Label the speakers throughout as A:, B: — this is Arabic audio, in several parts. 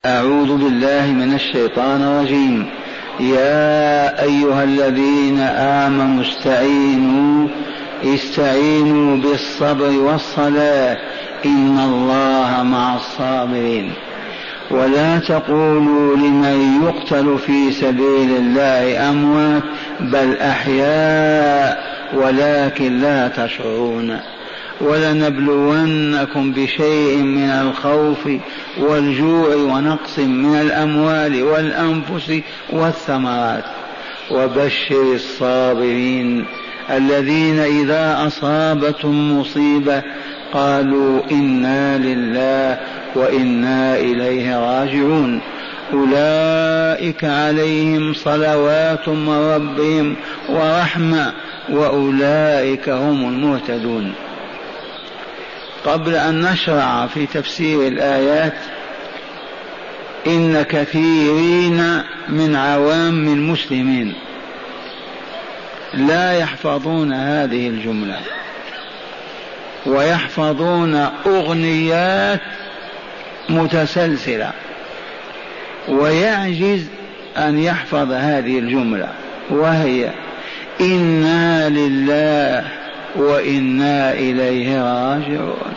A: أعوذ بالله من الشيطان الرجيم. يا أيها الذين آمنوا استعينوا بالصبر والصلاة إن الله مع الصابرين. ولا تقولوا لمن يقتل في سبيل الله أموات بل أحياء ولكن لا تشعرون. ولنبلونكم بشيء من الخوف والجوع ونقص من الأموال والأنفس والثمرات وبشر الصابرين الذين إذا أصابتهم مصيبة قالوا إنا لله وإنا إليه راجعون أولئك عليهم صلوات من ربهم ورحمة وأولئك هم المهتدون. قبل أن نشرع في تفسير الآيات، إن كثيرين من عوام المسلمين لا يحفظون هذه الجملة ويحفظون أغنيات متسلسلة، ويعجز أن يحفظ هذه الجملة، وهي إنا لله وإنا إليه راجعون.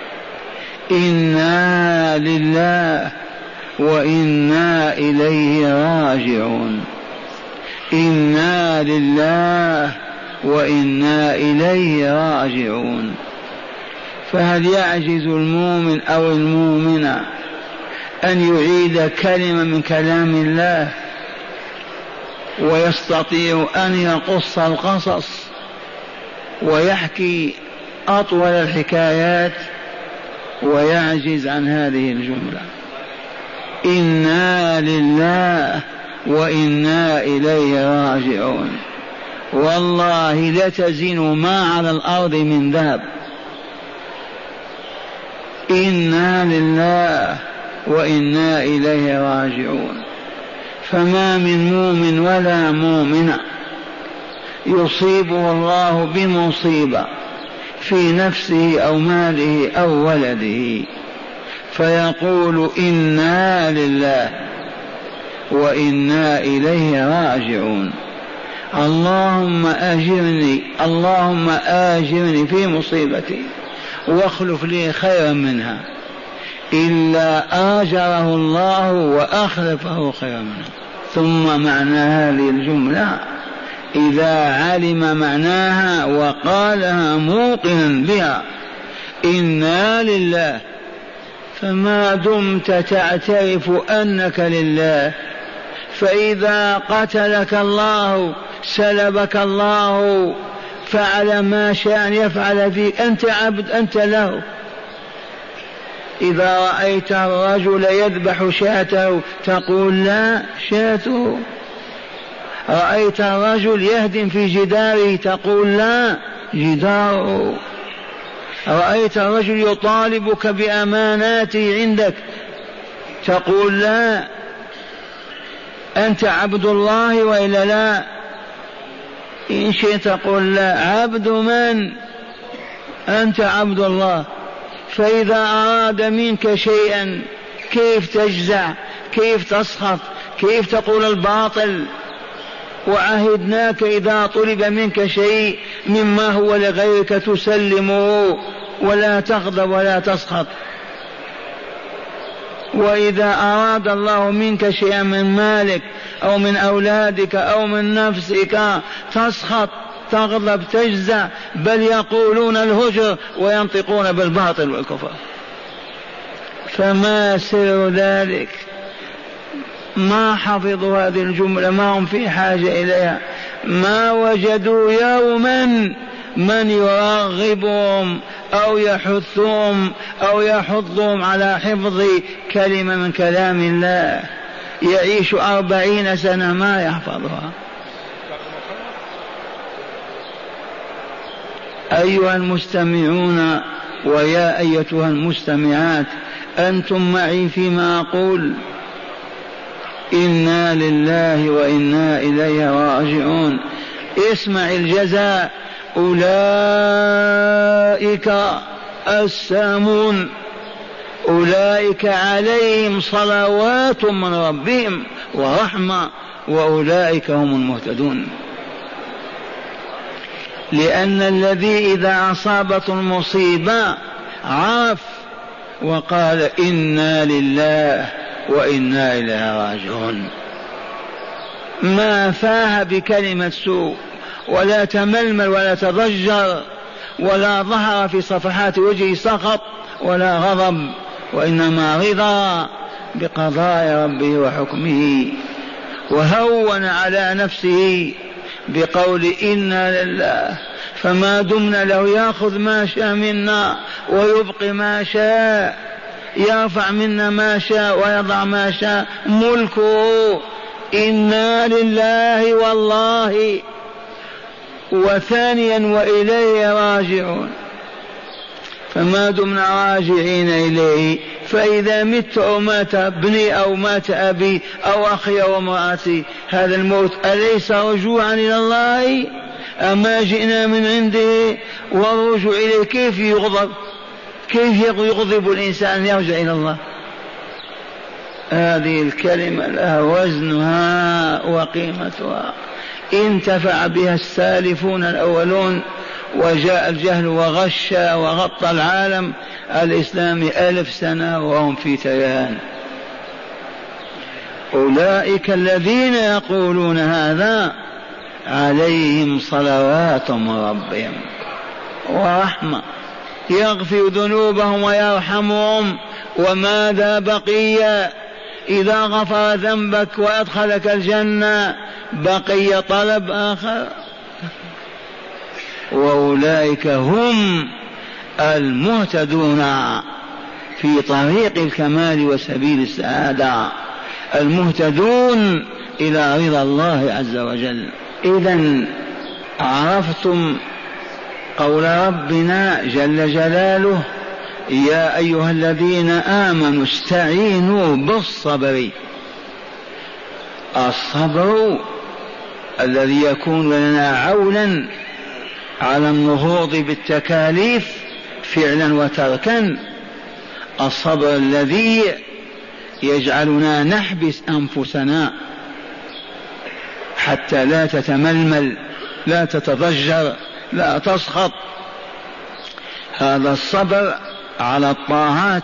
A: إنا لله وإنا إليه راجعون. إنا لله وإنا إليه راجعون. فهل يعجز المؤمن أو المؤمنة أن يعيد كلمة من كلام الله ويستطيع أن يقص القصص ويحكي أطول الحكايات ويعجز عن هذه الجملة؟ إنا لله وإنا إليه راجعون. والله لتزن ما على الأرض من ذهب. إنا لله وإنا إليه راجعون. فما من مؤمن ولا مؤمنة يصيبه الله بمصيبة في نفسه أو ماله أو ولده فيقول إنا لله وإنا إليه راجعون. اللهم آجرني في مصيبتي واخلف لي خيرا منها، إلا آجره الله وأخلفه خيرا منها. ثم معنى هذه الجملة إذا علم معناها وقالها موقنا بها إنا لله، فما دمت تعترف أنك لله، فإذا قتلك الله سلبك الله فعل ما شاء يفعل فيك، أنت عبد أنت له. إذا رأيت الرجل يذبح شاته تقول لا شاته، رأيت الرجل يهدم في جداره تقول لا جداره، رأيت الرجل يطالبك بأماناته عندك تقول لا أنت عبد الله وإلا لا؟ إن شئت تقول لا. عبد من؟ أنت عبد الله. فإذا أراد منك شيئا كيف تجزع؟ كيف تسخط؟ كيف تقول الباطل؟ وعهدناك إذا طلب منك شيء مما هو لغيرك تسلمه ولا تغضب ولا تسخط. وإذا أراد الله منك شيئا من مالك أو من أولادك أو من نفسك تسخط تغضب تجزع، بل يقولون الهجر وينطقون بالباطل والكفر. فما سر ذلك؟ ما حفظوا هذه الجملة، ما هم في حاجة إليها، ما وجدوا يوما من يرغبهم أو يحثهم أو يحضهم على حفظ كلمة من كلام الله. يعيش 40 سنة ما يحفظها. أيها المستمعون ويا أيتها المستمعات، أنتم معي فيما أقول. إنا لله وإنا إليه راجعون. اسمع الجزاء: أولئك السامون أولئك عليهم صلوات من ربهم ورحمة وأولئك هم المهتدون. لأن الذي إذا أصابته المصيبة عرف وقال إنا لله وإنا إليه راجعون، ما فاه بكلمة سوء ولا تململ ولا تضجر ولا ظهر في صفحات وجهه سخط ولا غضب، وإنما رضا بقضاء ربه وحكمه، وهون على نفسه بقول إنا لله، فما دمنا له يأخذ ما شاء منا ويبقي ما شاء، يرفع منا ما شاء ويضع ما شاء، ملكه إنا لله والله، وثانيا وإليه راجعون. فما دمنا راجعين إليه، فإذا مت أو مات ابني أو مات أبي أو أخي أو امرأتي، هذا الموت أليس رجوعا إلى الله؟ أما جئنا من عنده والرجوع إليه كيف يغضب؟ كيف يغضب الإنسان يرجع إلى الله؟ هذه الكلمة لها وزنها وقيمتها، انتفع بها السالفون الأولون، وجاء الجهل وغش وغطى العالم الإسلامي 1000 سنة وهم في تيهان. أولئك الذين يقولون هذا عليهم صلوات من ربهم ورحمة، يغفر ذنوبهم ويرحمهم. وماذا بقي؟ إذا غفر ذنبك وأدخلك الجنة بقي طلب آخر؟ وأولئك هم المهتدون في طريق الكمال وسبيل السعادة، المهتدون إلى رضا الله عز وجل. إذن عرفتم قول ربنا جل جلاله: يا أيها الذين آمنوا استعينوا بالصبر. الصبر الذي يكون لنا عونا على النهوض بالتكاليف فعلا وتركا، الصبر الذي يجعلنا نحبس أنفسنا حتى لا تتململ، لا تتضجر، لا تسخط. هذا الصبر على الطاعات،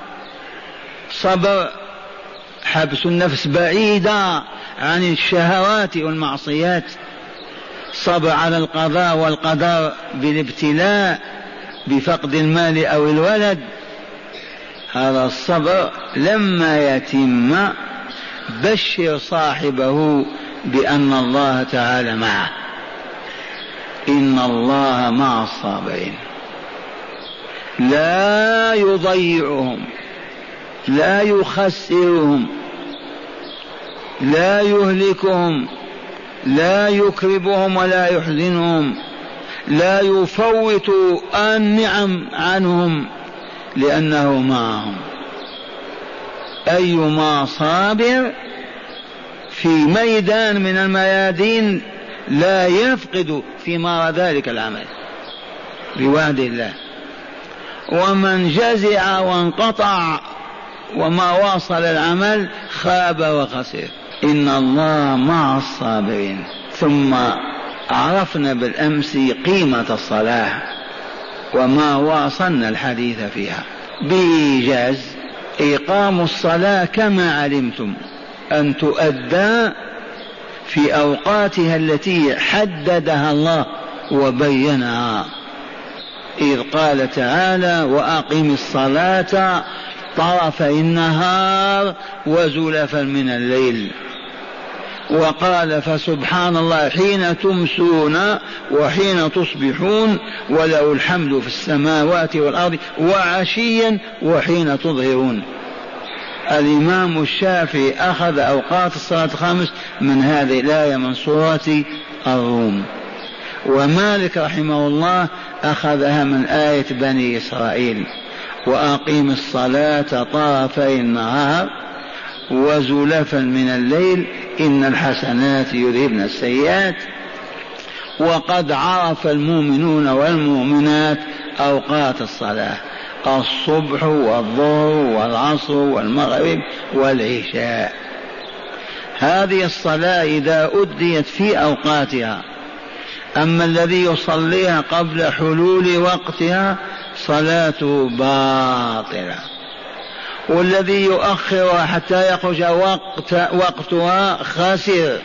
A: صبر حبس النفس بعيدة عن الشهوات والمعصيات، صبر على القضاء والقدر بالابتلاء بفقد المال أو الولد. هذا الصبر لما يتم بشر صاحبه بأن الله تعالى معه، إن الله مع الصابرين، لا يضيعهم، لا يخسرهم، لا يهلكهم، لا يكربهم ولا يحزنهم، لا يفوت النعم عنهم، لأنه معهم. أيما صابر في ميدان من الميادين لا يفقد ثمار ذلك العمل بوعد الله، ومن جزع وانقطع وما واصل العمل خاب وخسر. إن الله مع الصابرين. ثم عرفنا بالأمس قيمة الصلاة وما واصلنا الحديث فيها بإيجاز. إقام الصلاة كما علمتم أن تؤدى في أوقاتها التي حددها الله وبينها، إذ قال تعالى: وأقم الصلاة طرفي النهار وزلفا من الليل. وقال: فسبحان الله حين تمسون وحين تصبحون وله الحمد في السماوات والأرض وعشيا وحين تظهرون. الإمام الشافعي أخذ أوقات الصلاة الخمس من هذه الآية من سورة الروم، ومالك رحمه الله أخذها من آية بني إسرائيل: وأقيم الصلاة طرفي النهار وزلفا من الليل إن الحسنات يذهبن السيئات. وقد عرف المؤمنون والمؤمنات أوقات الصلاة، الصبح والظهر والعصر والمغرب والعشاء. هذه الصلاة إذا أديت في أوقاتها. أما الذي يصليها قبل حلول وقتها صلاته باطلة، والذي يؤخرها حتى يخرج وقتها خاسر.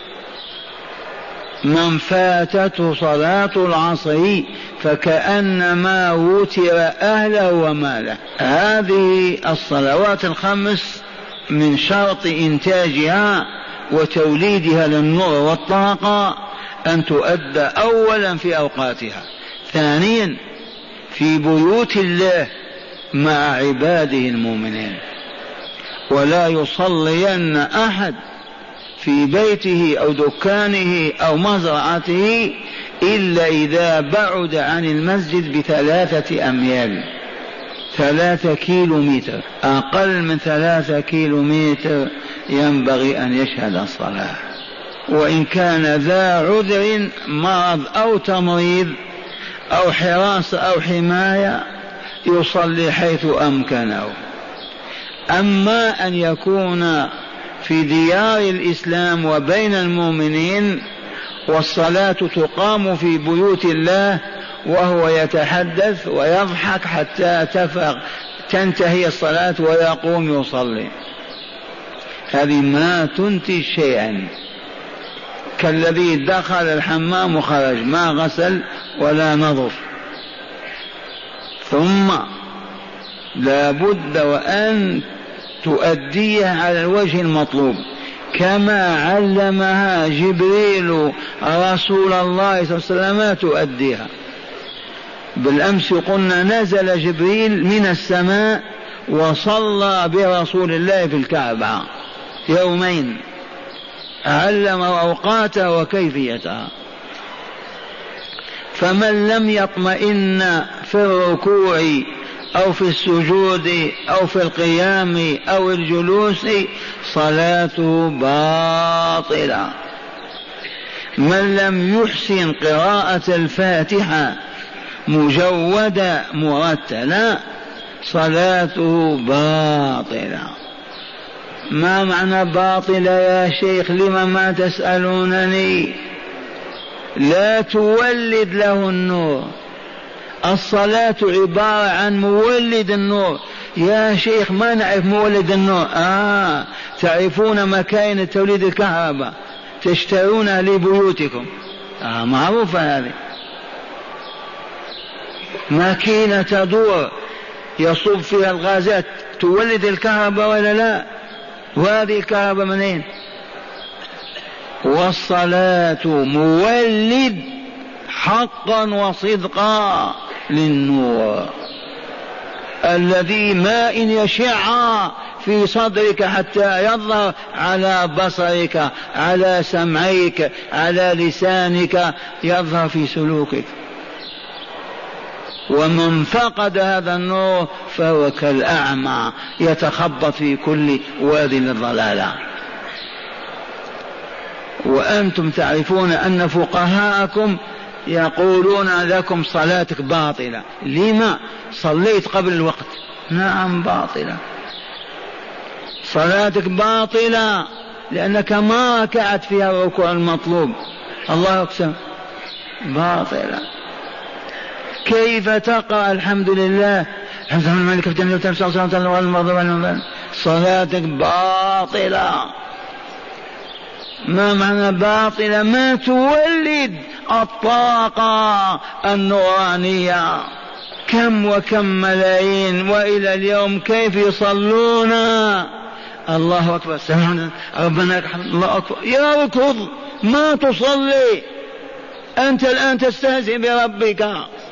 A: من فاتته صلاة العصر فكأنما وتر أهله وماله. هذه الصلوات الخمس من شرط إنتاجها وتوليدها للنور والطاقة أن تؤدى أولا في أوقاتها، ثانيا في بيوت الله مع عباده المؤمنين. ولا يصلين أحد في بيته أو دكانه أو مزرعته إلا إذا بعد عن المسجد ب3 أميال، 3 كيلومتر، أقل من 3 كيلومتر ينبغي أن يشهد الصلاة. وإن كان ذا عذر مرض أو تمريض أو حراسة أو حماية يصلي حيث أمكنه. أما أن يكون في ديار الإسلام وبين المؤمنين والصلاة تقام في بيوت الله وهو يتحدث ويضحك حتى تنتهي الصلاة ويقوم يصلي، هذه ما تنتج شيئا، كالذي دخل الحمام وخرج ما غسل ولا نظف. ثم لا بد وأن تؤديها على الوجه المطلوب كما علمها جبريل رسول الله صلى الله عليه وسلم تؤديها. بالأمس قلنا نزل جبريل من السماء وصلى برسول الله في الكعبة يومين، علم أوقاتها وكيفيتها. فمن لم يطمئن في الركوع أو في السجود أو في القيام أو الجلوس صلاته باطلة. من لم يحسن قراءة الفاتحة مجودة مرتلة صلاته باطلة. ما معنى باطلة يا شيخ؟ لما ما تسألونني؟ لا تولد له النور. الصلاة عبارة عن مولد النور. يا شيخ ما نعرف مولد النور. تعرفون مكاين توليد الكهرباء تشترونها لبيوتكم، معروفة هذه. ماكينة تدور يصب فيها الغازات تولد الكهرباء ولا لا؟ وهذه الكهرباء منين؟ والصلاة مولد حقا وصدقا للنور الذي ما إن يشع في صدرك حتى يظهر على بصرك، على سمعك، على لسانك، يظهر في سلوكك. ومن فقد هذا النور فهو كالأعمى يتخبط في كل واد للضلالة. وأنتم تعرفون أن فقهاءكم يقولون لكم صلاتك باطلة. لما؟ صليت قبل الوقت. نعم باطلة، صلاتك باطلة لأنك ما ركعت فيها الركوع المطلوب. الله أقسم باطلة. كيف تقرأ الحمد لله الحمد لله الملك الجنة صلاتك باطلة؟ ما معنى باطلة؟ ما تولد الطاقة النورانية. كم وكم ملايين وإلى اليوم كيف يصلون؟ الله أكبر ربنا الله أكبر، يركض ما تصلي أنت الآن تستهزئ بربك.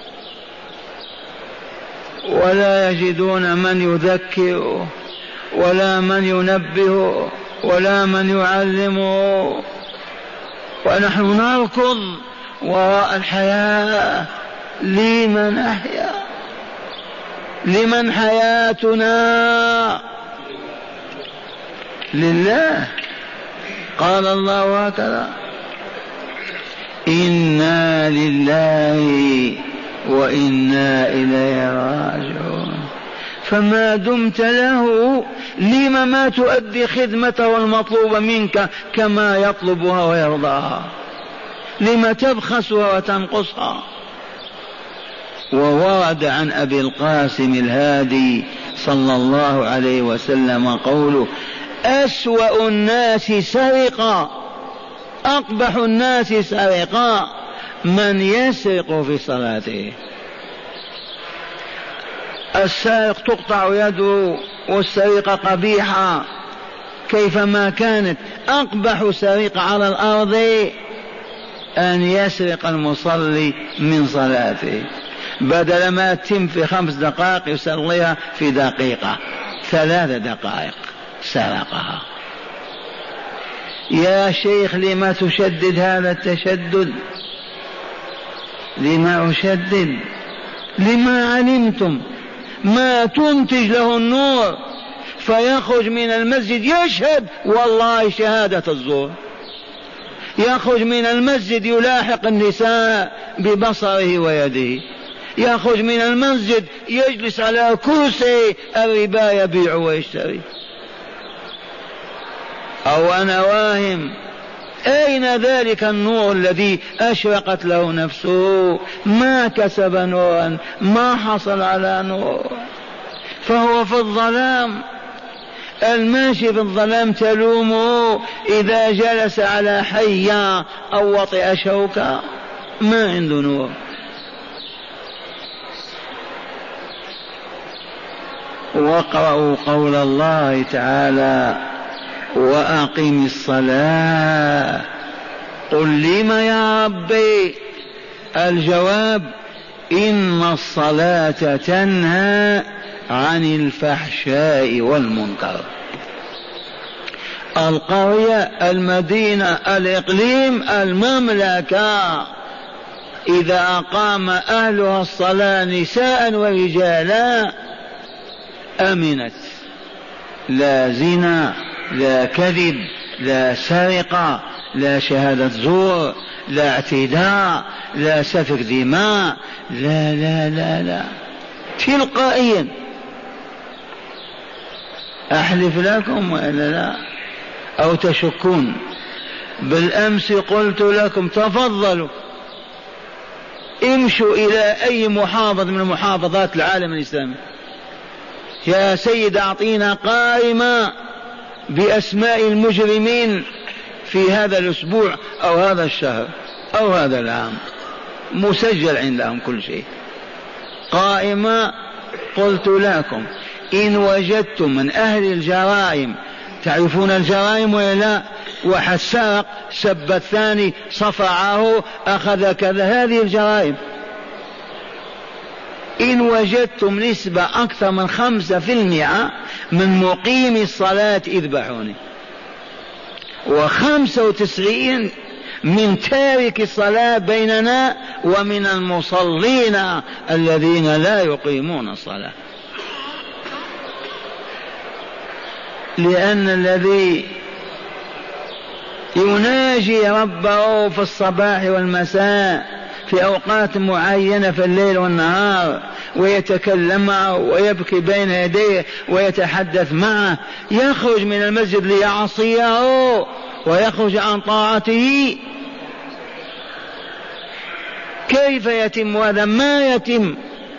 A: ولا يجدون من يذكر ولا من ينبه ولا من يعلمه، ونحن نركض وراء الحياة. لمن أحيا؟ لمن حياتنا؟ لله. قال الله هكذا: إنا لله وإنا إليه راجعون. فما دمت له لم ما تؤدي خدمته المطلوبة منك كما يطلبها ويرضاها؟ لم تبخسها وتنقصها؟ وورد عن أبي القاسم الهادي صلى الله عليه وسلم قوله: أسوأ الناس سرقة، أقبح الناس سرقة من يسرق في صلاته. السارق تقطع يده والسرقة قبيحة كيفما كانت. أقبح سرقة على الأرض أن يسرق المصلي من صلاته، بدل ما تتم في 5 دقائق يصليها في دقيقة 3 دقائق سرقها. يا شيخ لما تشدد هذا التشدد؟ لما أشدد؟ لما علمتم ما تنتج له النور فيخرج من المسجد يشهد والله شهادة الزور، يخرج من المسجد يلاحق النساء ببصره ويده، يخرج من المسجد يجلس على كرسي الربا يبيع ويشتري. أو أنا واهم؟ أين ذلك النور الذي أشرقت له نفسه؟ ما كسب نورا، ما حصل على نور، فهو في الظلام. الماشي في الظلام تلومه إذا جلس على حية أو وطئ شوكة، ما عنده نور. واقرأوا قول الله تعالى: وأقم الصلاة. قل لم يا ربي؟ الجواب: إن الصلاة تنهى عن الفحشاء والمنكر. القرية، المدينة، الإقليم، المملكة إذا أقام أهلها الصلاة نساء ورجالا أمنت، لا زنا، لا كذب، لا سرقة، لا شهادة زور، لا اعتداء، لا سفك دماء، لا لا لا لا، تلقائيا. أحلف لكم وإلا لا أو تشكون؟ بالأمس قلت لكم تفضلوا امشوا إلى أي محافظة من محافظات العالم الإسلامي، يا سيد أعطينا قائمة بأسماء المجرمين في هذا الأسبوع أو هذا الشهر أو هذا العام، مسجل عندهم كل شيء، قائمة. قلت لكم إن وجدتم من أهل الجرائم، تعرفون الجرائم ولا لا؟ واحد سرق، سب الثاني، صفعه، أخذ كذا، هذه الجرائم. إن وجدتم نسبة أكثر من 5% من مقيم الصلاة اذبحوني، 95 من تارك الصلاة بيننا ومن المصلين الذين لا يقيمون الصلاة. لأن الذي يناجي ربه في الصباح والمساء في أوقات معينة في الليل والنهار ويتكلم معه ويبكي بين يديه ويتحدث معه، يخرج من المسجد ليعصيه ويخرج عن طاعته. كيف يتم هذا؟ ما يتم.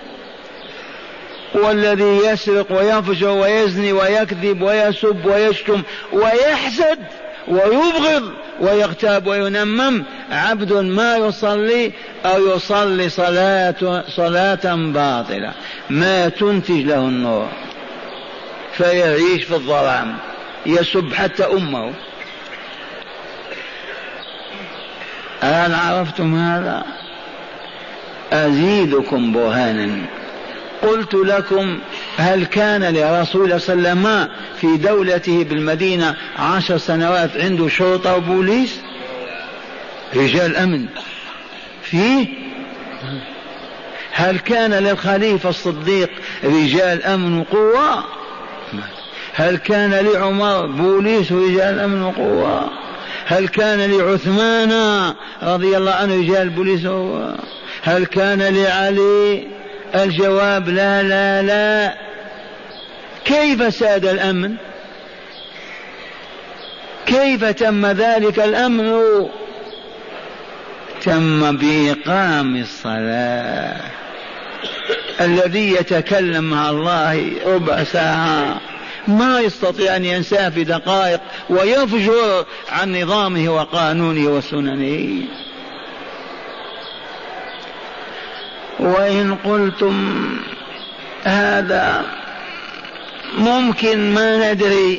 A: والذي يسرق ويفجر ويزني ويكذب ويسب ويشتم ويحسد ويبغض ويغتاب وينمم عبد ما يصلي أو يصلي صلاة باطلة ما تنتج له النور، فيعيش في الظلام، يسب حتى أمه. هل عرفتم هذا؟ أزيدكم برهانا. قلت لكم هل كان لرسول الله صلى الله عليه وسلم في دولته بالمدينة 10 سنوات عنده شرطة وبوليس رجال أمن فيه؟ هل كان للخليفة الصديق رجال أمن وقوة؟ هل كان لعمر بوليس ورجال أمن وقوة؟ هل كان لعثمان رضي الله عنه رجال بوليس وقوة؟ هل كان لعلي؟ الجواب لا لا لا. كيف ساد الأمن؟ كيف تم ذلك الأمن؟ تم بإقام الصلاة. الذي يتكلم مع الله ربع ساعة ما يستطيع أن ينساه في دقائق ويفجر عن نظامه وقانونه وسننه. وإن قلتم هذا ممكن ما ندري،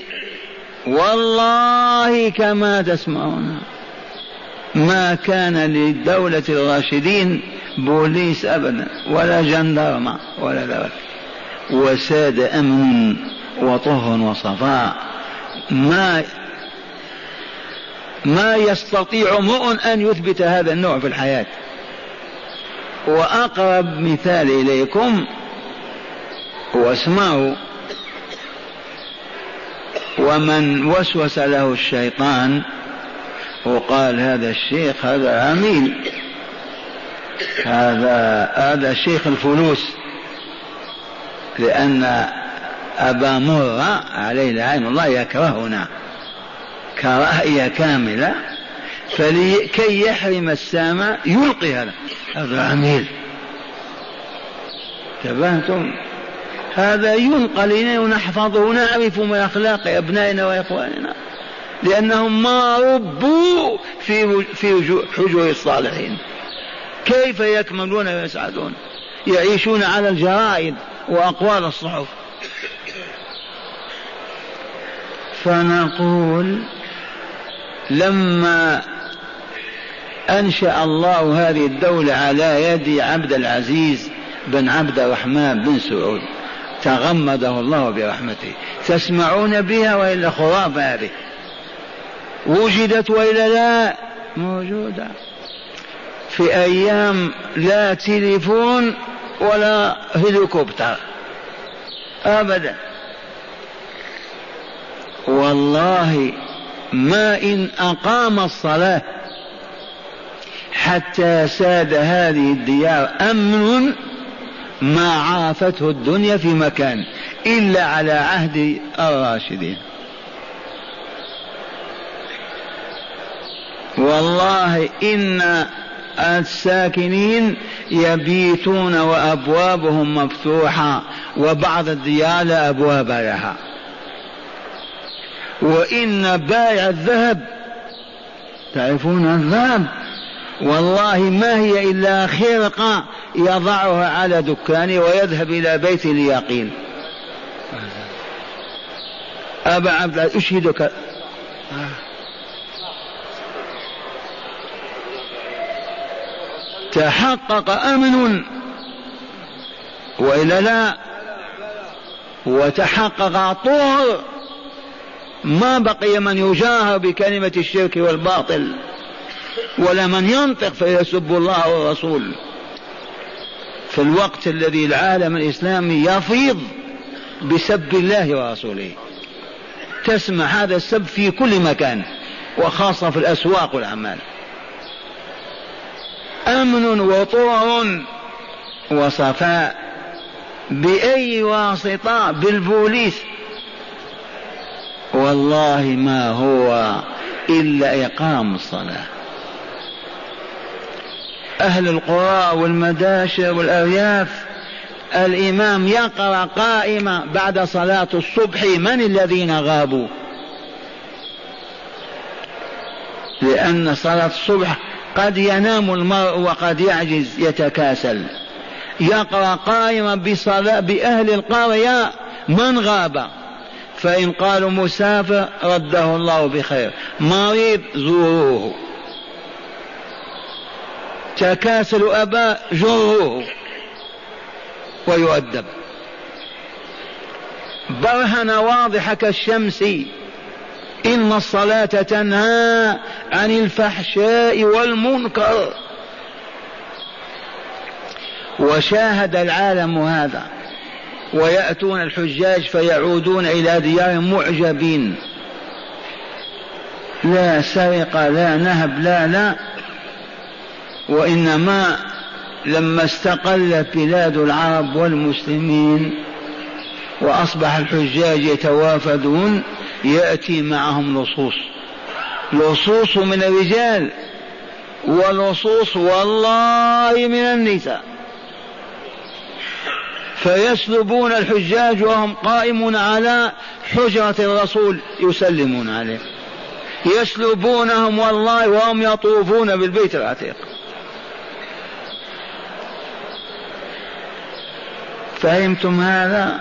A: والله كما تسمعون ما كان للدولة الراشدين بوليس أبدا ولا جندرمة ولا ذلك، وساد أمن وطهر وصفاء ما يستطيع امرؤ أن يثبت هذا النوع في الحياة. وأقرب مثال إليكم واسمعوا، ومن وسوس له الشيطان وقال هذا الشيخ هذا عميل، هذا شيخ الفلوس، لأن أبا مرة عليه لعين الله يكرهنا كراهية كاملة، فلكي يحرم السامع يلقي هذا عميل. تبهتم؟ هذا ينقل إلينا ونحفظه ونعرف من أخلاق أبنائنا وإخواننا، لأنهم ما ربوا في حجر الصالحين. كيف يكملون ويسعدون؟ يعيشون على الجرائد وأقوال الصحف. فنقول لما أنشأ الله هذه الدولة على يد عبد العزيز بن عبد الرحمن بن سعود تغمده الله برحمته، تسمعون بها وإلا خرافة؟ هذه وجدت وإلا لا؟ موجودة في أيام لا تليفون ولا هليكوبتر أبدا. والله ما إن أقام الصلاة حتى ساد هذه الديار أمن ما عافته الدنيا في مكان إلا على عهد الراشدين. والله إن الساكنين يبيتون وأبوابهم مفتوحة، وبعض الديار لا أبواب لها. وإن بائع الذهب، تعرفون الذهب، والله ما هي إلا خرقة يضعها على دكانه ويذهب إلى بيته ليقيل. أبا عبد الله أشهدك تحقق أمن وإلا لا، وتحقق طهر، ما بقي من يجاهر بكلمة الشرك والباطل، ولا من ينطق فيسب الله والرسول في الوقت الذي العالم الإسلامي يفيض بسب الله ورسوله. تسمع هذا السب في كل مكان وخاصة في الأسواق والأعمال. أمن وطهر وصفاء بأي واسطة؟ بالبوليس. والله ما هو إلا إقام الصلاة. أهل القرى والمداشر والأرياف الإمام يقرأ قائمة بعد صلاة الصبح من الذين غابوا، لأن صلاة الصبح قد ينام المرء وقد يعجز يتكاسل. يقرأ قائمة بصلاة بأهل القرية من غاب، فإن قالوا مسافر رده الله بخير، مريض زوروه، تكاسل أبا جروه ويؤدب. برهنة واضحة كالشمس إن الصلاة تنهى عن الفحشاء والمنكر. وشاهد العالم هذا، ويأتون الحجاج فيعودون إلى ديارهم معجبين، لا سرقة لا نهب لا، وإنما لما استقلت بلاد العرب والمسلمين وأصبح الحجاج يتوافدون، يأتي معهم لصوص من الرجال ولصوص والله من النساء، فيسلبون الحجاج وهم قائمون على حجرة الرسول يسلمون عليه، يسلبونهم والله وهم يطوفون بالبيت العتيق. فهمتم هذا؟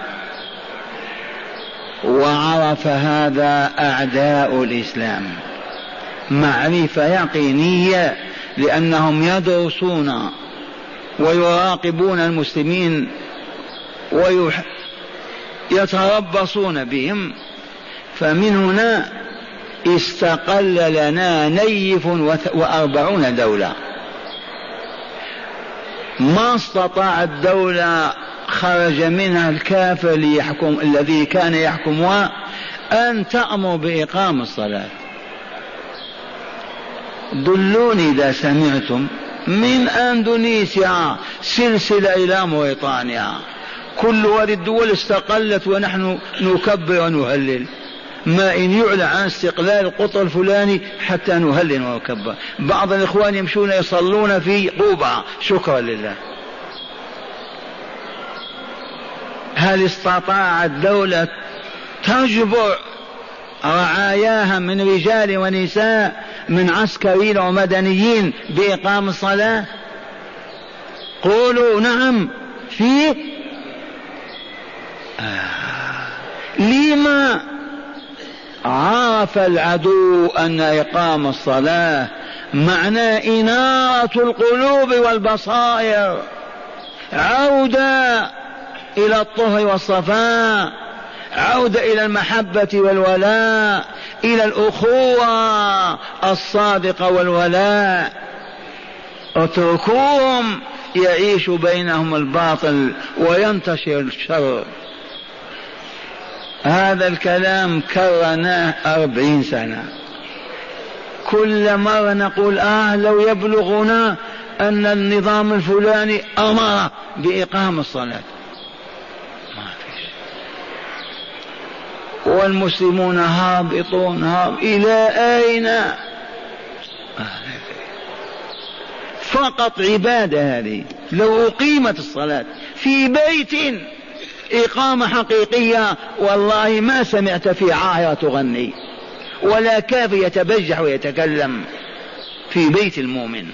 A: وعرف هذا أعداء الإسلام معرفة يقينية، لأنهم يدرسون ويراقبون المسلمين ويتربصون بهم. فمن هنا استقل لنا نيف 40 دولة، ما استطاع الدولة خرج منها الكافر ليحكم الذي كان يحكمها أن تأمر بإقام الصلاة. دلوني إذا سمعتم من أندونيسيا سلسلة إلى موريطانيا، كل هذه الدول استقلت ونحن نكبر ونهلل، ما إن يعلن عن استقلال القطر الفلاني حتى نهلل ونكبر. بعض الإخوان يمشون يصلون في قوبة شكرا لله. هل استطاعت دولة تجبر رعاياها من رجال ونساء من عسكريين ومدنيين بإقام الصلاة؟ قولوا نعم. في لما عرف العدو أن إقام الصلاة معنى إنارة القلوب والبصائر، عودة إلى الطهر والصفاء، عودة إلى المحبة والولاء، إلى الأخوة الصادقة والولاء. اتركوهم يعيش بينهم الباطل وينتشر الشر. هذا الكلام كررناه 40 سنة، كل مرة نقول لو يبلغنا أن النظام الفلاني أمر بإقام الصلاة، ما فيش. والمسلمون هابطون إلى أين؟ فقط عبادة هذه. لو أقيمت الصلاة في بيت إقامة حقيقية والله ما سمعت في عاهرة تغني ولا كافر يتبجح ويتكلم في بيت المؤمن.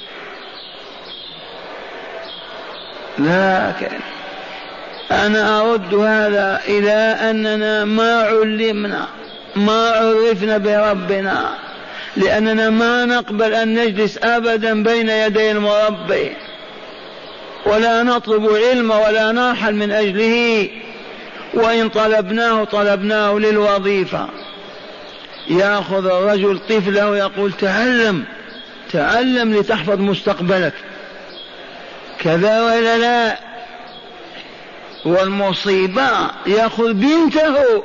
A: لكن أنا أرد هذا إلى أننا ما علمنا، ما عرفنا بربنا، لأننا ما نقبل أن نجلس أبدا بين يدي المربي، ولا نطلب علم ولا نرحل من أجله، وإن طلبناه للوظيفة. يأخذ الرجل طفله ويقول تعلم لتحفظ مستقبلك، كذا ولا لا؟ والمصيبة يأخذ بنته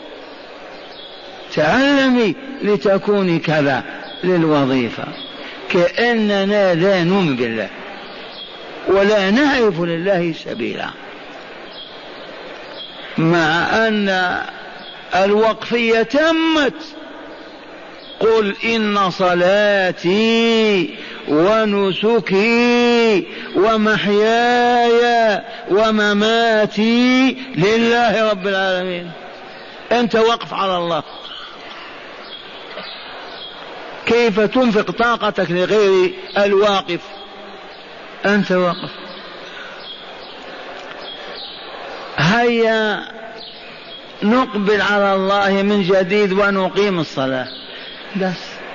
A: تعلمي لتكوني كذا للوظيفة، كأننا لا نؤمن بالله ولا نعرف لله سبيلا، مع أن الوقفية تمت. قل إن صلاتي ونسكي ومحياي ومماتي لله رب العالمين. أنت وقف على الله، كيف تنفق طاقتك لغير الواقف؟ أنت واقف. هيا نقبل على الله من جديد ونقيم الصلاة بس.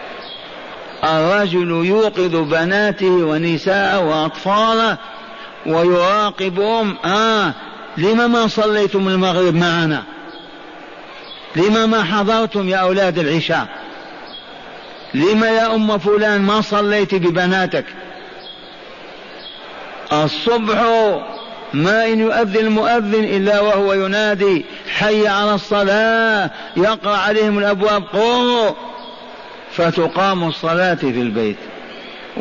A: الرجل يوقظ بناته ونساءه وأطفاله ويراقبهم. لما ما صليتم المغرب معنا؟ لما ما حضرتم يا أولاد العشاء؟ لما يا أم فلان ما صليت ببناتك؟ الصبح ما إن يؤذن المؤذن إلا وهو ينادي حي على الصلاة، يقرأ عليهم الأبواب قوموا، فتقام الصلاة في البيت.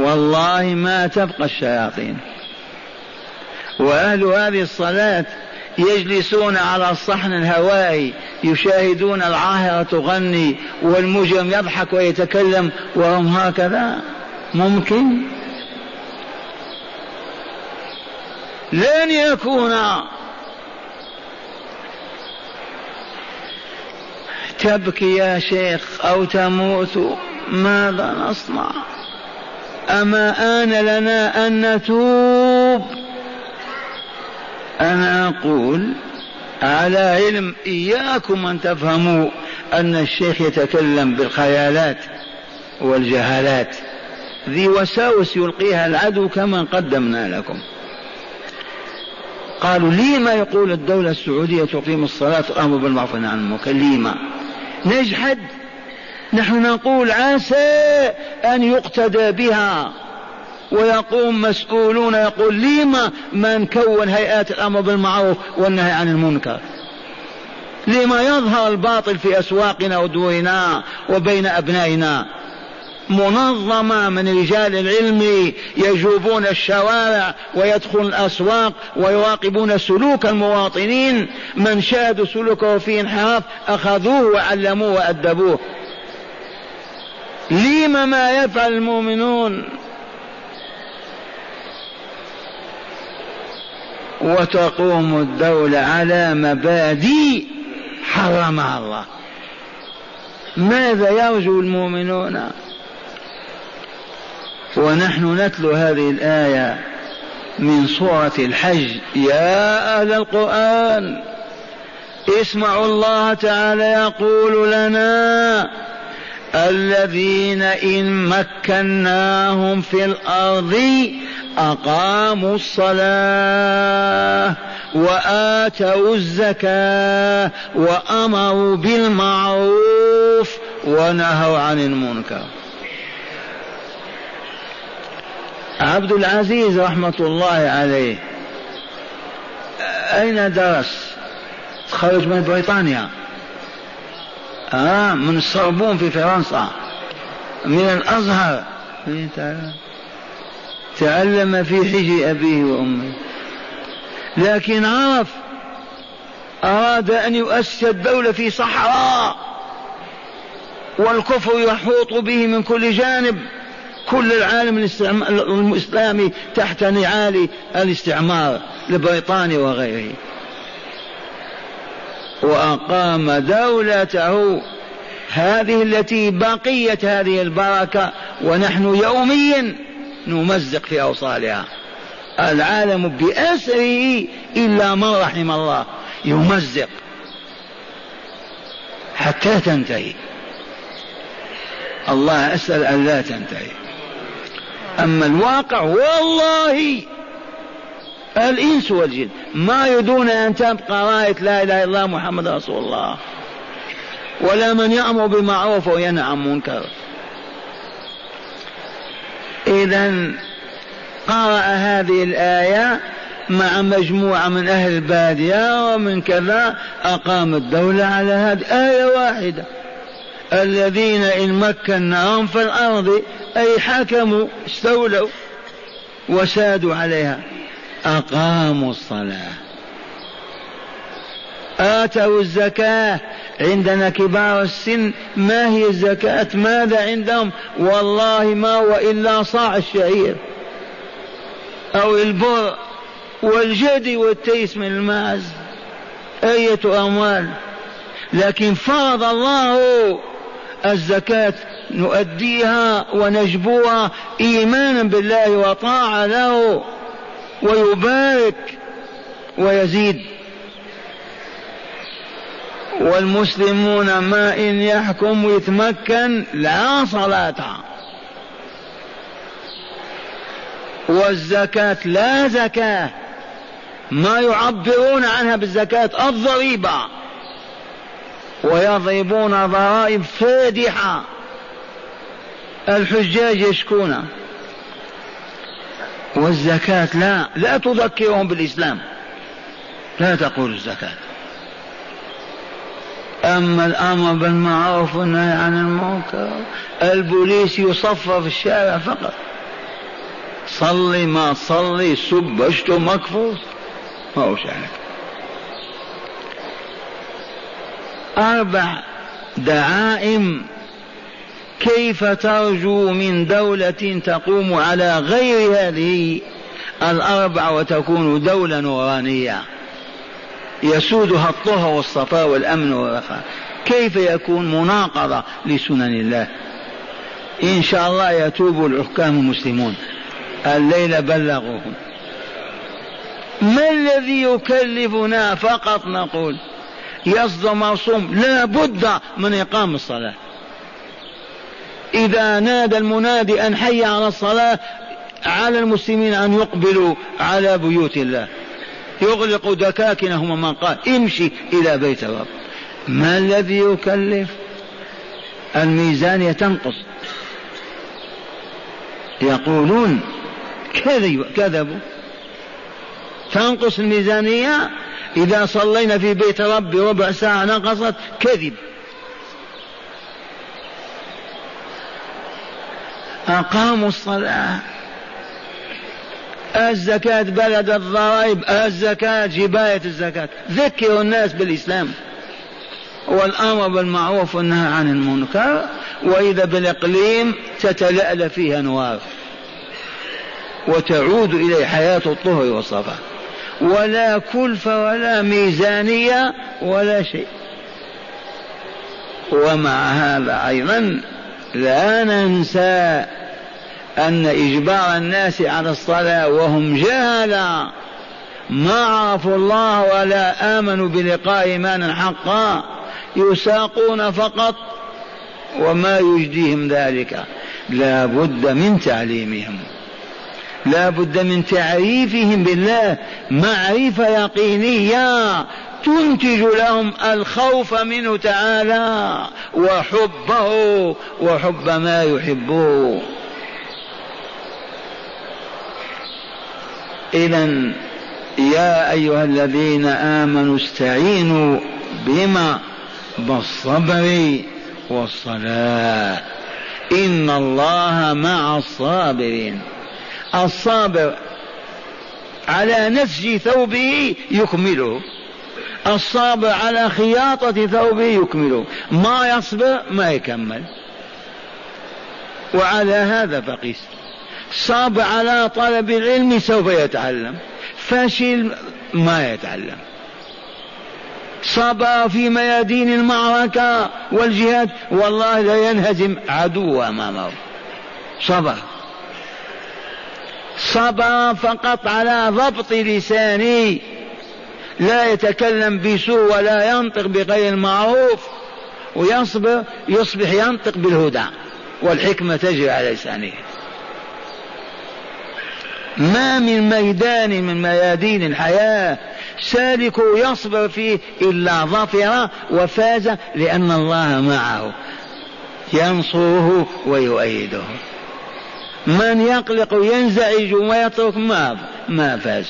A: والله ما تبقى الشياطين. وأهل هذه الصلاة يجلسون على الصحن الهوائي يشاهدون العاهرة تغني والمجرم يضحك ويتكلم وهم هكذا؟ ممكن؟ لن يكون. تبكي يا شيخ أو تموت، ماذا نصنع؟ أما آن لنا أن نتوب؟ أنا أقول على علم، إياكم أن تفهموا أن الشيخ يتكلم بالخيالات والجهالات، ذي وساوس يلقيها العدو كما قدمنا لكم. قالوا لما يقول الدولة السعودية تقيم الصلاة والأمر بالمعروف والنهي عن المنكر؟ لما نجحد؟ نحن نقول عسى أن يقتدى بها، ويقوم مسؤولون يقول لما من كون هيئات الأمر بالمعروف والنهي عن المنكر؟ لما يظهر الباطل في أسواقنا ودورنا وبين أبنائنا؟ منظمة من رجال العلم يجوبون الشوارع ويدخلون الأسواق ويراقبون سلوك المواطنين، من شاهدوا سلوكه في انحراف أخذوه وعلموه وأدبوه. لما ما يفعل المؤمنون؟ وتقوم الدولة على مبادئ حرمها الله. ماذا يرجو المؤمنون؟ ونحن نتلو هذه الآية من سورة الحج: يا أهل القرآن اسمعوا الله تعالى يقول لنا: الذين إن مكناهم في الأرض أقاموا الصلاة وآتوا الزكاة وأمروا بالمعروف ونهوا عن المنكر. عبد العزيز رحمة الله عليه أين درس؟ خرج من بريطانيا، من السوربون في فرنسا، من الأزهر، تعلم في حجر أبيه وأمه، لكن عرف أراد أن يؤسس الدولة في صحراء والكفر يحوط به من كل جانب، كل العالم الإسلامي تحت نعال الاستعمار لبريطانيا وغيره، وأقام دولته هذه التي بقيت هذه البركة، ونحن يوميا نمزق في أوصالها. العالم بأسره إلا من رحم الله يمزق حتى تنتهي. الله أسأل أن لا تنتهي. أما الواقع والله الإنس والجن ما يدون أن تبقى راية لا إله إلا الله محمد رسول الله، ولا من يأمر بالمعروف وينهى عن منكر. إذن قرأ هذه الآية مع مجموعة من أهل البادية ومن كذا، أقام الدولة على هذه آية واحدة: الذين إن مكناهم في الأرض، أي حكموا استولوا وسادوا عليها، أقاموا الصلاة آتوا الزكاة. عندنا كبار السن ما هي الزكاة؟ ماذا عندهم؟ والله ما هو إلا صاع الشعير أو البر والجدي والتيس من الماعز، أية أموال. لكن فرض الله الزكاة نؤديها ونجبوها إيمانا بالله وطاعة له، ويبارك ويزيد. والمسلمون ما إن يحكم ويتمكن لا صلاة، والزكاة لا زكاة، ما يعبرون عنها بالزكاة الضريبة، ويضربون ضرائب فادحة. الحجاج يشكون، والزكاة لا تذكرهم بالإسلام، لا تقول الزكاة. أما الأمر بالمعروف والنهي عن المنكر، البوليس يصفر في الشارع فقط، صلي ما تصلي، سب اشتم اكفر، ما هو شأنك. 4 دعائم. كيف ترجو من دولة تقوم على غير هذه 4 وتكون دولة نورانية يسودها الطهر والصفاء والأمن والرخاء؟ كيف يكون مناقضة لسنن الله؟ إن شاء الله يتوب الحكام المسلمون، الليلة بلغوهم. ما الذي يكلفنا؟ فقط نقول يصدر مرسوم لا بد من إقام الصلاة. إذا نادى المنادي أن حي على الصلاة على المسلمين أن يقبلوا على بيوت الله، يغلق دكاكنهم من قال امشي إلى بيت الرب. ما الذي يكلف؟ الميزانية تنقص. يقولون كذبوا، تنقص الميزانية. إذا صلينا في بيت رب ربع ساعة نقصت، كذب. أقاموا الصلاة. الزكاة بلد الضرائب، الزكاة جباية الزكاة. ذكروا الناس بالإسلام والأمر بالمعروف والنهي عن المنكر، وإذا بالإقليم تتلألأ فيها أنوار وتعود إلى حياة الطهر والصفاء، ولا كلفة ولا ميزانية ولا شيء. ومع هذا أيضا لا ننسى أن إجبار الناس على الصلاة وهم جهلا ما عرفوا الله ولا آمنوا بلقاء إيمانا حقا يساقون فقط، وما يجديهم ذلك. لا بد من تعليمهم، لا بد من تعريفهم بالله معرفة يقينية تنتج لهم الخوف منه تعالى وحبه وحب ما يحبه. إذن يا أيها الذين آمنوا استعينوا بما؟ بالصبر والصلاة، إن الله مع الصابرين. الصابر على نسج ثوبه يكمله، الصابر على خياطة ثوبه يكمله، ما يصبر ما يكمل. وعلى هذا فقيس. صابر على طلب العلم سوف يتعلم، فشل ما يتعلم. صبر في ميادين المعركة والجهاد والله لا ينهزم عدو أمامه. صبر فقط على ضبط لسانه، لا يتكلم بسوء ولا ينطق بغير المعروف، ويصبر يصبح ينطق بالهدى والحكمة تجري على لسانه. ما من ميدان من ميادين الحياة سالك يصبر فيه إلا ظفر وفاز، لأن الله معه ينصره ويؤيده. من يقلق وينزعج ويترك ما فاز.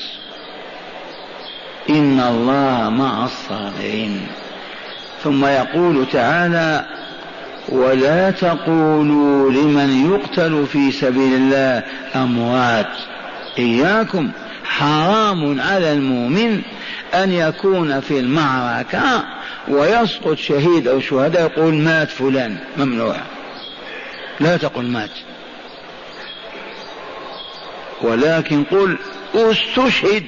A: إن الله مع الصابرين. ثم يقول تعالى: ولا تقولوا لمن يقتل في سبيل الله أموات. إياكم، حرام على المؤمن أن يكون في المعركة ويسقط شهيد أو شهداء يقول مات فلان، ممنوع. لا تقل مات، ولكن قل استشهد،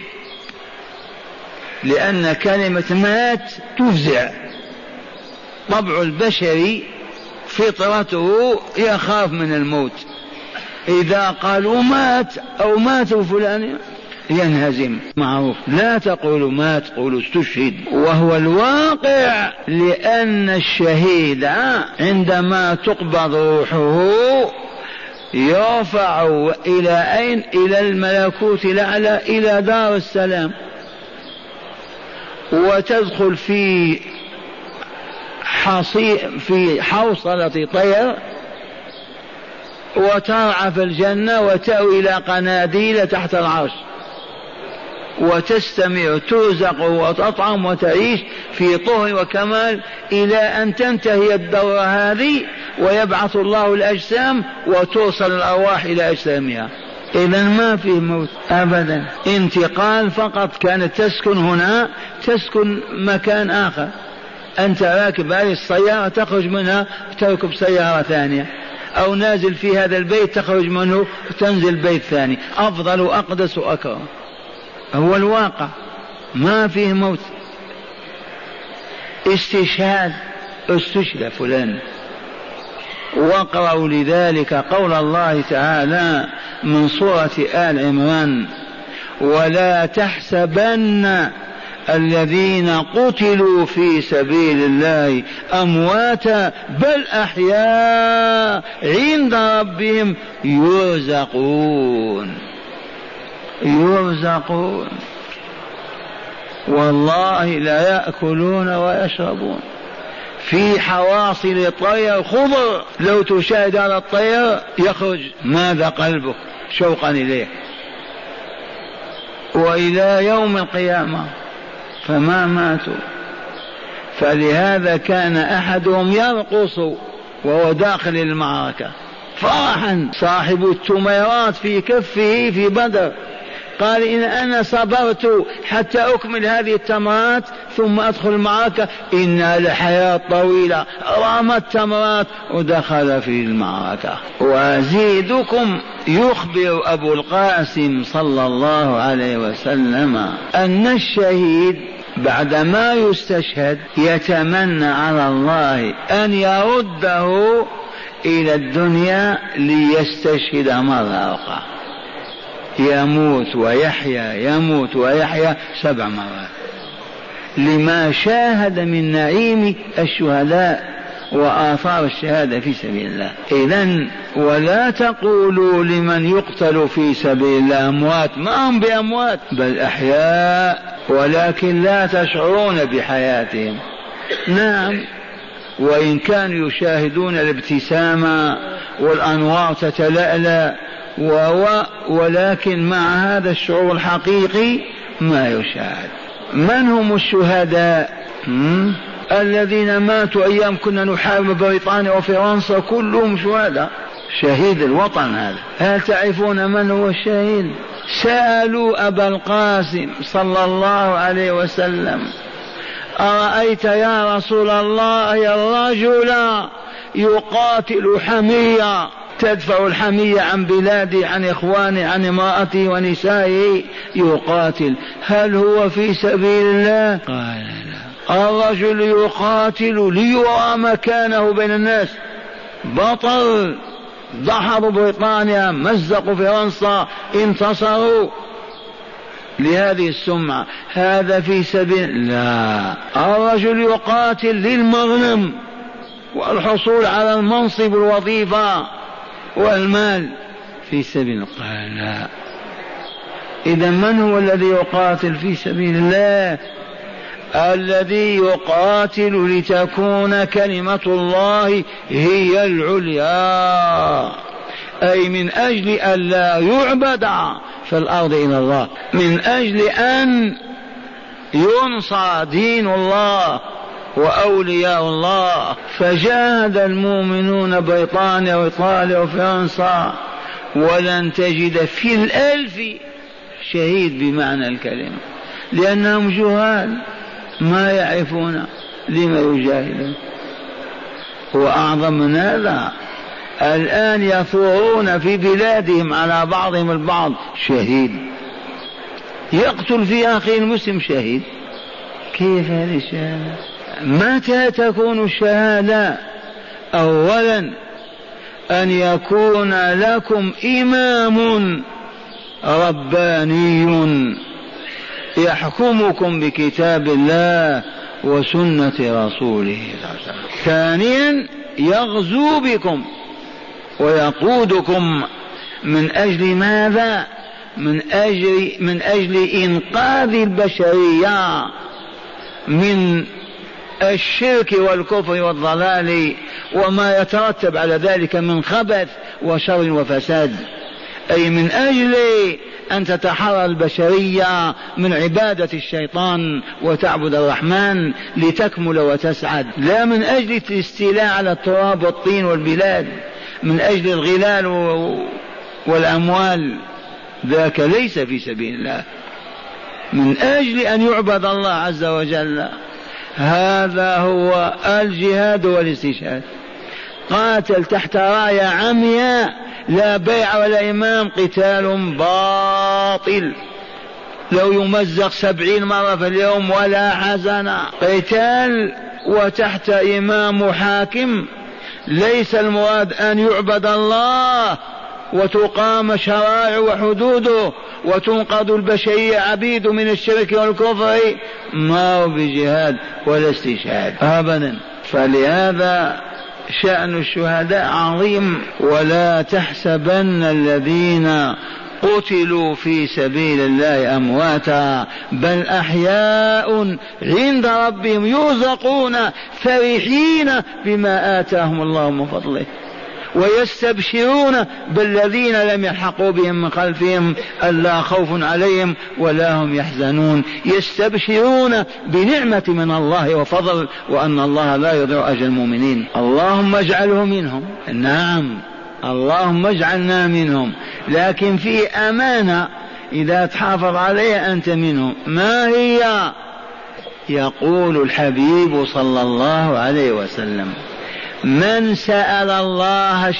A: لأن كلمة مات تفزع. طبع البشري فطرته يخاف من الموت. إذا قالوا مات أو ماتوا فلان ينهزم، معروف. لا تقولوا مات، قولوا استشهد. وهو الواقع، لأن الشهيد عندما تقبض روحه يرفع إلى أين؟ إلى الملكوت الأعلى، إلى دار السلام، وتدخل في حوصلة طير وترعى في الجنة وتأوي إلى قناديل تحت العرش، وتستمع ترزق وتطعم وتعيش في طهر وكمال إلى أن تنتهي الدورة هذه ويبعث الله الأجسام وتوصل الأرواح إلى أجسامها. إذا ما فيه موت أبدا، انتقال فقط. كانت تسكن هنا تسكن مكان آخر، أنت راكب هذه السيارة تخرج منها تركب سيارة ثانية، أو نازل في هذا البيت تخرج منه تنزل بيت ثاني، أفضل وأقدس وأكرم. هو الواقع، ما فيه موت. استشهاد، استشهد فلان. واقرأوا لذلك قول الله تعالى من سورة آل عمران: ولا تحسبن الذين قتلوا في سبيل الله أمواتا بل أحياء عند ربهم يرزقون. يرزقون والله لا يأكلون ويشربون في حواصل الطير خضر، لو تشاهد على الطير يخرج ماذا قلبك شوقا إليه. وإلى يوم القيامة فما ماتوا. فلهذا كان أحدهم يرقص وهو داخل المعركة فرحا، صاحب التميرات في كفه في بدر قال: إن أنا صبرت حتى أكمل هذه التمرات ثم أدخل المعركة، إنها لحياة طويلة. رمى التمرات ودخل في المعركة. وأزيدكم، يخبر أبو القاسم صلى الله عليه وسلم أن الشهيد بعدما يستشهد يتمنى على الله أن يرده إلى الدنيا ليستشهد مرة أخرى، يموت ويحيا يموت ويحيا 7 مرات، لما شاهد من نعيم الشهداء وآثار الشهادة في سبيل الله. إذن ولا تقولوا لمن يقتل في سبيل الله أموات، ما هم بأموات بل أحياء، ولكن لا تشعرون بحياتهم. نعم، وإن كانوا يشاهدون الابتسامة والأنوار تتلألأ ولكن مع هذا الشعور الحقيقي ما يشاهد. من هم الشهداء؟ الذين ماتوا أيام كنا نحارب بريطانيا وفرنسا، كلهم شهداء. شهيد الوطن هذا. هل تعرفون من هو الشهيد؟ سألوا أبا القاسم صلى الله عليه وسلم: أرأيت يا رسول الله الرجل يقاتل حمية، تدفع الحمية عن بلاده عن إخوانه عن امرأته ونسائه، يقاتل، هل هو في سبيل الله؟ قال لا. الرجل يقاتل ليرى مكانه بين الناس، بطل، ضحروا بريطانيا، مزقوا فرنسا، انتصروا لهذه السمعة، هذا في سبيل لا. الرجل يقاتل للمغنم والحصول على المنصب والوظيفة والمال في سبيل قال لا. إذا من هو الذي يقاتل في سبيل الله؟ الذي يقاتل لتكون كلمة الله هي العليا، أي من أجل أن لا يعبد في الأرض إلى الله، من أجل أن ينصر دين الله وأولياء الله. فجاهد المؤمنون بريطانيا وإيطاليا وفرنسا، ولن تجد في 1000 شهيد بمعنى الكلمة، لأنهم جهال ما يعرفون لما يجاهدون. وأعظم من هذا، الآن يثورون في بلادهم على بعضهم البعض شهيد، يقتل في أخيه المسلم شهيد. كيف هذه الشهادة؟ متى تكون الشهادة؟ أولا أن يكون لكم إمام رباني يحكمكم بكتاب الله وسنة رسوله. ثانيا يغزو بكم ويقودكم من أجل ماذا؟ من أجل إنقاذ البشرية من الشرك والكفر والضلال وما يترتب على ذلك من خبث وشر وفساد، أي من أجل أن تتحرر البشرية من عبادة الشيطان وتعبد الرحمن لتكمل وتسعد، لا من أجل الاستيلاء على التراب والطين والبلاد، من أجل الغلال والأموال، ذاك ليس في سبيل الله، من أجل أن يعبد الله عز وجل. هذا هو الجهاد والاستشهاد. قاتل تحت راية عمياء لا بيع ولا إمام، قتال باطل لو يمزق 70 مرة في اليوم ولا حزن. قتال وتحت إمام حاكم، ليس المراد أن يعبد الله وتقام شرائع وحدوده وتنقذ البشرية عبيد من الشرك والكفر، ما هو بجهاد ولا استشهاد أبدا. فلهذا شأن الشهداء عظيم. ولا تحسبن الذين قتلوا في سبيل الله أمواتا بل أحياء عند ربهم يرزقون فرحين بما آتاهم الله من فضله ويستبشرون بالذين لم يلحقوا بهم من خلفهم ألا خوف عليهم ولا هم يحزنون. يستبشرون بنعمة من الله وفضل وأن الله لا يضيع أجر المؤمنين. اللهم اجعله منهم. نعم اللهم اجعلنا منهم، لكن في أمانة إذا تحافظ عليها أنت منهم. ما هي؟ يقول الحبيب صلى الله عليه وسلم: من سأل الله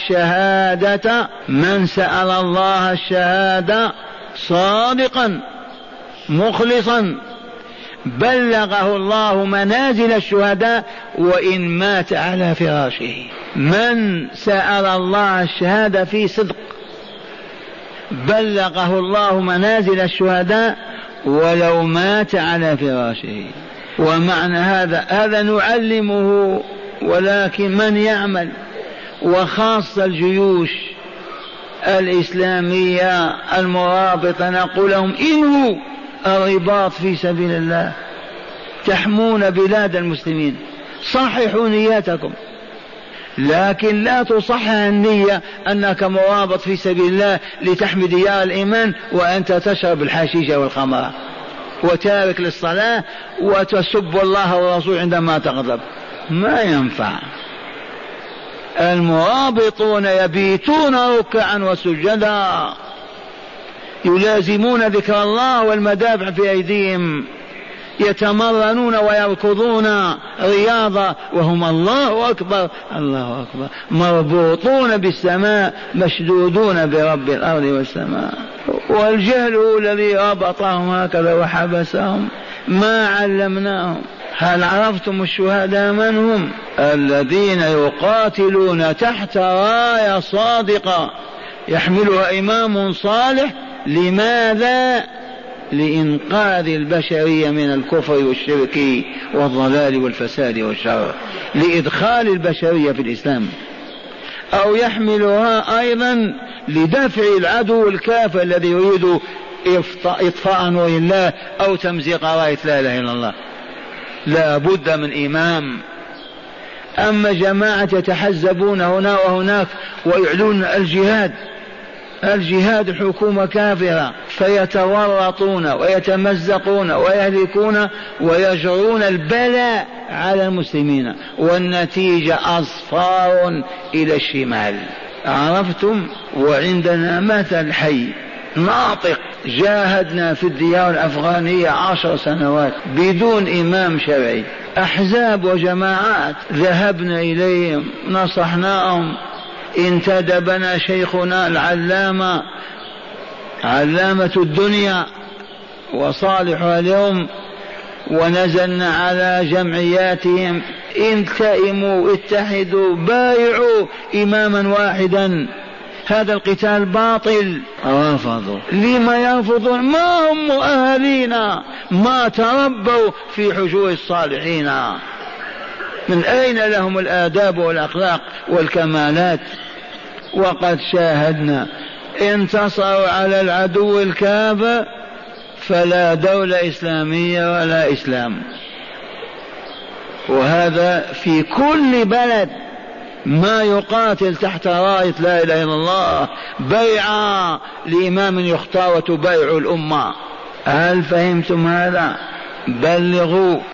A: الشهادة صادقا مخلصا بلغه الله منازل الشهداء وإن مات على فراشه. من سأل الله الشهادة في صدق بلغه الله منازل الشهداء ولو مات على فراشه. ومعنى هذا نعلمه، ولكن من يعمل وخاصة الجيوش الإسلامية المرابطة نقول لهم: إنهوا الرباط في سبيل الله، تحمون بلاد المسلمين، صححوا نياتكم. لكن لا تصحح النية أنك مرابط في سبيل الله لتحمي ديار الإيمان وأنت تشرب الحشيش والخمر وتارك للصلاة وتسب الله والرسول عندما تغضب. ما ينفع. المرابطون يبيتون ركعا وسجدا، يلازمون ذكر الله والمدافع في أيديهم، يتمرنون ويركضون رياضة وهم الله أكبر الله أكبر، مربوطون بالسماء مشدودون برب الأرض والسماء. والجهل هو الذي ربطهم هكذا وحبسهم، ما علمناهم. هل عرفتم الشهداء من هم؟ الذين يقاتلون تحت راية صادقة يحملها إمام صالح. لماذا؟ لإنقاذ البشرية من الكفر والشرك والضلال والفساد والشر، لإدخال البشرية في الإسلام. أو يحملها أيضا لدفع العدو الكافر الذي يريد إطفاء نور الله أو تمزيق راية لا إله إلا الله. لا بد من إمام. أما جماعة يتحزبون هنا وهناك ويعلون الجهاد حكومة كافرة، فيتورطون ويتمزقون ويهلكون ويجرون البلاء على المسلمين، والنتيجة أصفار إلى الشمال. عرفتم؟ وعندنا مثل حي ناطق. جاهدنا في الديار الأفغانية 10 سنوات بدون إمام شرعي، أحزاب وجماعات ذهبنا إليهم نصحناهم، انتدبنا شيخنا العلامة علامة الدنيا وصالحها اليوم، ونزلنا على جمعياتهم: التئموا اتحدوا بايعوا إماما واحدا، هذا القتال باطل. رفضوا. لما يرفضون؟ ما هم مؤهلين، ما تربوا في حجور الصالحين، من أين لهم الآداب والأخلاق والكمالات؟ وقد شاهدنا انتصروا على العدو الكافر فلا دولة إسلامية ولا إسلام. وهذا في كل بلد ما يقاتل تحت راية لا إله إلا الله بيعة لإمام يختار وتبايع الأمة. هل فهمتم هذا؟ بلغوا.